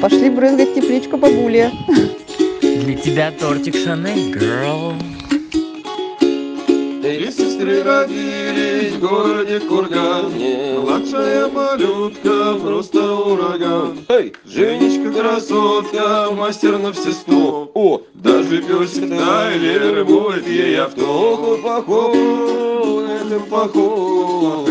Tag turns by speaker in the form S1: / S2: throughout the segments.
S1: Пошли брызгать тепличку бабуле.
S2: Для тебя тортик Шанель, girl.
S3: Три сестры родились в городе Кургане. Младшая малютка, просто ураган. Эй, Женечка красотка, мастер на все сто. О, даже песик Тайлер будет ей авто. Хопа-хопа, этом поход.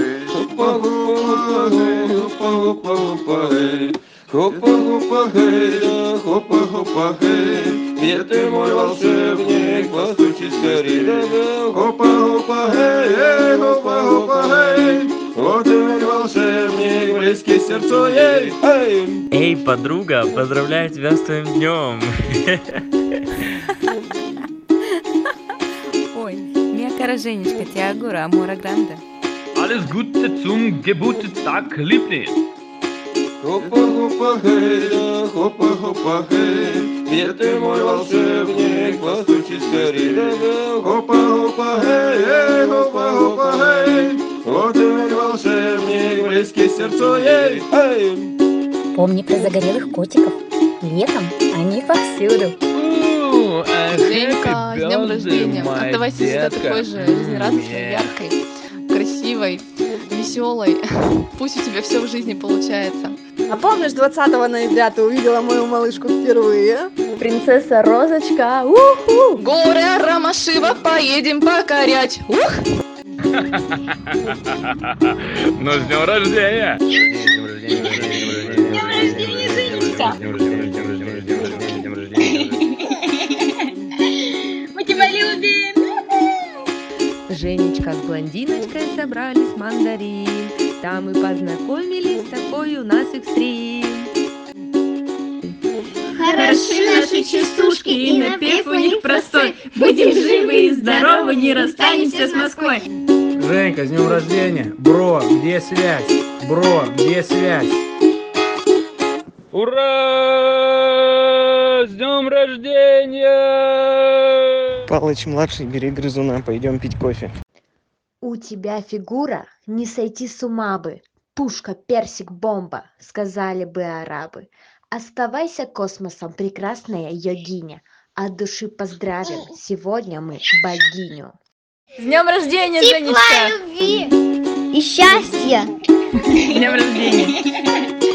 S3: Хопа-хопа-хей, да хопа-хопа-хей. Где ты, мой волшебник, постучи скорей. Хопа-хопа-хей, хопа-хопа-хей. Вот ты, мой волшебник, близкий сердцу ей.
S2: Эй, подруга, поздравляю тебя с твоим днем.
S4: Ой, mia cara Женечка, ti auguro amore grande.
S5: Alles Gute zum Geburtstag, Liebling.
S3: Хопа-хопа-хей, да хопа-хопа-хей. Где ты, мой волшебник, постучи скорей. Хопа-хопа-хей, хопа-хопа-хей. Вот ты, мой волшебник, близкий сердцу ей.
S6: Помни про загорелых котиков. Летом они повсюду.
S7: Женька, с днем рождения. Оставайся всегда такой же жизнерадостной, яркой, красивой, веселой. Пусть у тебя все в жизни получается.
S1: А помнишь, 20 ноября ты увидела мою малышку впервые? Принцесса Розочка. Уху!
S7: Горы Ромашива поедем покорять. Ух!
S5: Ну, с днем рождения!
S6: Мы тебя любим!
S4: Женечка с блондиночкой собрались в мандарин. Там и познакомились, такой у нас экстрим.
S6: Хороши наши частушки, и напев у них простой. Будем живы и здоровы, не расстанемся с Москвой.
S8: Женька, с днем рождения! Бро, где связь? Бро, где связь?
S5: Ура! С днем рождения!
S9: Палыч младший, бери грызуна, пойдем пить кофе.
S10: У тебя фигура не сойти с ума бы. Пушка, персик, бомба, сказали бы арабы. Оставайся космосом, прекрасная йогиня. От души поздравим, сегодня мы богиню.
S4: С днем рождения,
S6: Тепла,
S4: Женечка!
S6: любви и счастья!
S4: С днем рождения!